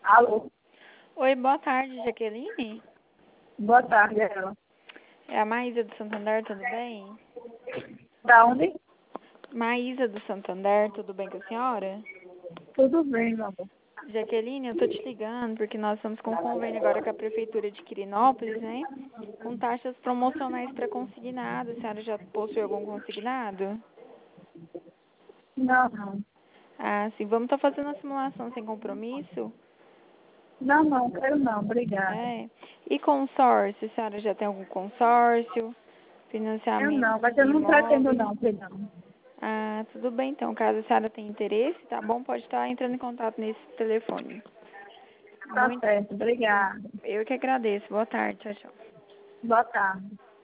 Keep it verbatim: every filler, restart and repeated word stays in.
Alô, Oi, boa tarde, Jaqueline. boa tarde, ela. É a Maísa do Santander, tudo bem? Da onde? Maísa do Santander, tudo bem com a senhora? Tudo bem, meu amor. Jaqueline, eu tô te ligando porque nós estamos com um convênio agora com a Prefeitura de Quirinópolis, né? Com taxas promocionais para consignado. A senhora já possui algum consignado? Não, não. Ah, sim. Vamos estar fazendo a simulação sem compromisso? Não, não, quero não, obrigada. É. E consórcio? A senhora já tem algum consórcio? Eu Financiamento não, mas de eu não pretendo imóveis? não, perdão. Ah, tudo bem então. Caso a senhora tenha interesse, tá bom? Pode estar entrando em contato nesse telefone. Tá Muito. certo, obrigada. Eu que agradeço. Boa tarde. Tchau, tchau. Boa tarde.